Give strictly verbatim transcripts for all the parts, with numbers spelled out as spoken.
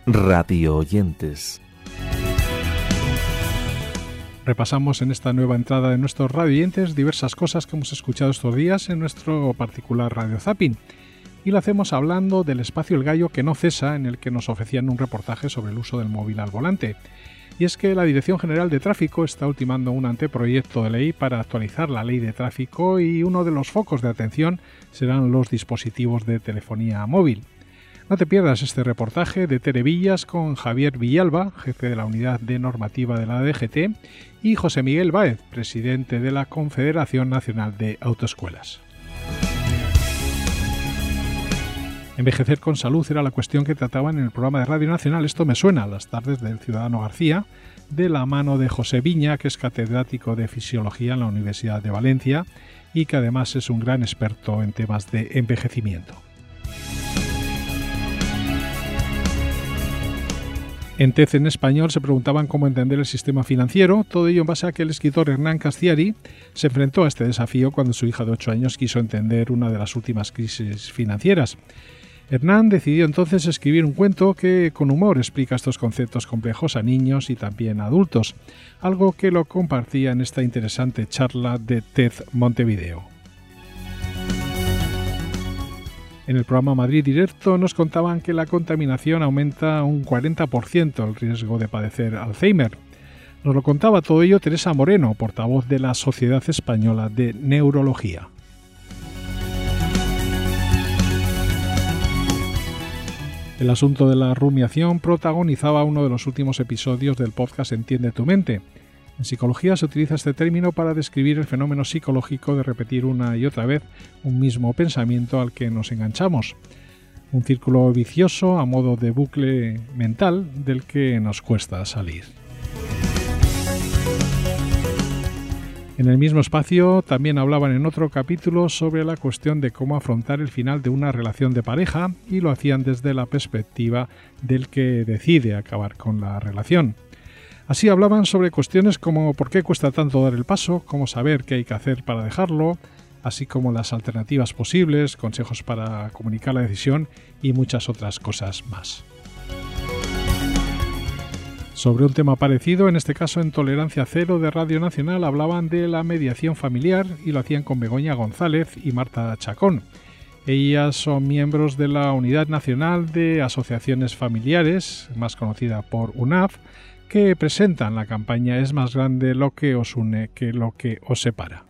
radio oyentes. Repasamos en esta nueva entrada de nuestros radioyentes diversas cosas que hemos escuchado estos días en nuestro particular Radio Zapping. Y lo hacemos hablando del espacio El Gallo que no cesa, en el que nos ofrecían un reportaje sobre el uso del móvil al volante. Y es que la Dirección General de Tráfico está ultimando un anteproyecto de ley para actualizar la ley de tráfico y uno de los focos de atención serán los dispositivos de telefonía móvil. No te pierdas este reportaje de Tere Villas con Javier Villalba, jefe de la Unidad de Normativa de la D G T, y José Miguel Báez, presidente de la Confederación Nacional de Autoescuelas. Envejecer con salud era la cuestión que trataban en el programa de Radio Nacional Esto me suena, a las tardes del Ciudadano García, de la mano de José Viña, que es catedrático de Fisiología en la Universidad de Valencia y que además es un gran experto en temas de envejecimiento. En T E Z en español se preguntaban cómo entender el sistema financiero, todo ello en base a que el escritor Hernán Castiari se enfrentó a este desafío cuando su hija de ocho años quiso entender una de las últimas crisis financieras. Hernán decidió entonces escribir un cuento que con humor explica estos conceptos complejos a niños y también a adultos, algo que lo compartía en esta interesante charla de T E Z Montevideo. En el programa Madrid Directo nos contaban que la contaminación aumenta un cuarenta por ciento el riesgo de padecer Alzheimer. Nos lo contaba todo ello Teresa Moreno, portavoz de la Sociedad Española de Neurología. El asunto de la rumiación protagonizaba uno de los últimos episodios del podcast Entiende tu mente. En psicología se utiliza este término para describir el fenómeno psicológico de repetir una y otra vez un mismo pensamiento al que nos enganchamos. Un círculo vicioso a modo de bucle mental del que nos cuesta salir. En el mismo espacio también hablaban en otro capítulo sobre la cuestión de cómo afrontar el final de una relación de pareja y lo hacían desde la perspectiva del que decide acabar con la relación. Así hablaban sobre cuestiones como por qué cuesta tanto dar el paso, cómo saber qué hay que hacer para dejarlo, así como las alternativas posibles, consejos para comunicar la decisión y muchas otras cosas más. Sobre un tema parecido, en este caso en Tolerancia Cero de Radio Nacional, hablaban de la mediación familiar y lo hacían con Begoña González y Marta Chacón. Ellas son miembros de la Unidad Nacional de Asociaciones Familiares, más conocida por U N A F, que presentan la campaña Es más grande lo que os une que lo que os separa.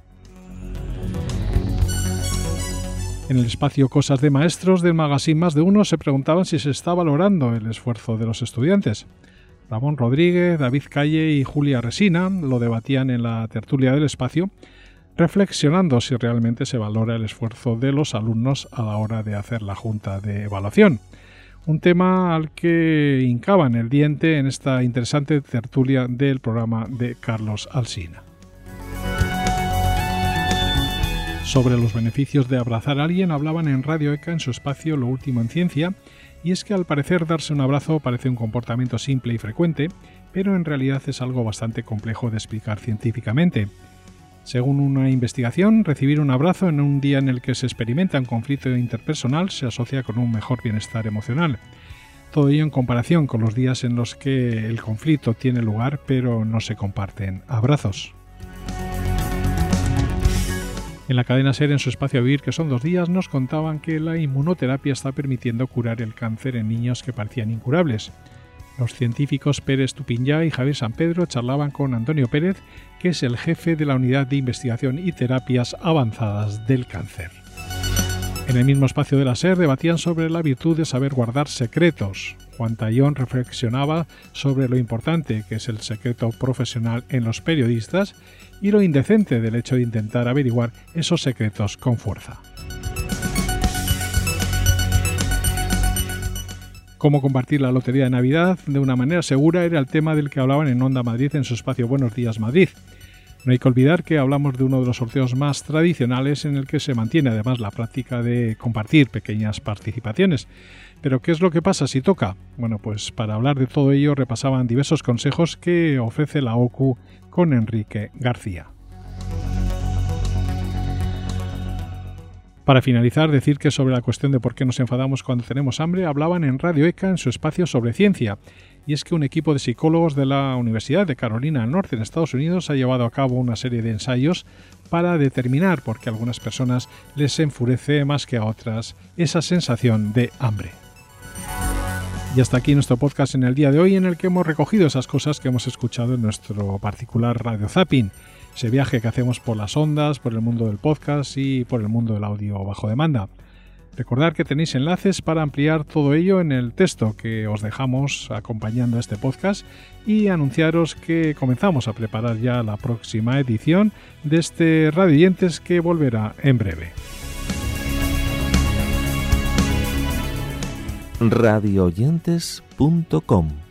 En el espacio Cosas de Maestros del magazine Más de Uno se preguntaban si se está valorando el esfuerzo de los estudiantes. Ramón Rodríguez, David Calle y Julia Resina lo debatían en la tertulia del espacio, reflexionando si realmente se valora el esfuerzo de los alumnos a la hora de hacer la junta de evaluación. Un tema al que hincaban el diente en esta interesante tertulia del programa de Carlos Alsina. Sobre los beneficios de abrazar a alguien hablaban en Radio ECA en su espacio Lo Último en Ciencia, y es que al parecer darse un abrazo parece un comportamiento simple y frecuente, pero en realidad es algo bastante complejo de explicar científicamente. Según una investigación, recibir un abrazo en un día en el que se experimenta un conflicto interpersonal se asocia con un mejor bienestar emocional. Todo ello en comparación con los días en los que el conflicto tiene lugar pero no se comparten abrazos. En la cadena SER, en su espacio Vivir, que son dos días, nos contaban que la inmunoterapia está permitiendo curar el cáncer en niños que parecían incurables. Los científicos Pérez Tupinyá y Javier San Pedro charlaban con Antonio Pérez, que es el jefe de la Unidad de Investigación y Terapias Avanzadas del Cáncer. En el mismo espacio de la SER debatían sobre la virtud de saber guardar secretos. Juan Tallón reflexionaba sobre lo importante que es el secreto profesional en los periodistas y lo indecente del hecho de intentar averiguar esos secretos con fuerza. Cómo compartir la lotería de Navidad de una manera segura era el tema del que hablaban en Onda Madrid en su espacio Buenos Días Madrid. No hay que olvidar que hablamos de uno de los sorteos más tradicionales en el que se mantiene además la práctica de compartir pequeñas participaciones. ¿Pero qué es lo que pasa si toca? Bueno, pues para hablar de todo ello repasaban diversos consejos que ofrece la O C U con Enrique García. Para finalizar, decir que sobre la cuestión de por qué nos enfadamos cuando tenemos hambre, hablaban en Radio ECA en su espacio sobre ciencia. Y es que un equipo de psicólogos de la Universidad de Carolina del Norte en Estados Unidos ha llevado a cabo una serie de ensayos para determinar por qué a algunas personas les enfurece más que a otras esa sensación de hambre. Y hasta aquí nuestro podcast en el día de hoy, en el que hemos recogido esas cosas que hemos escuchado en nuestro particular Radio Zapping, ese viaje que hacemos por las ondas, por el mundo del podcast y por el mundo del audio bajo demanda. Recordad que tenéis enlaces para ampliar todo ello en el texto que os dejamos acompañando a este podcast y anunciaros que comenzamos a preparar ya la próxima edición de este Radio Oyentes, que volverá en breve. radio oyentes punto com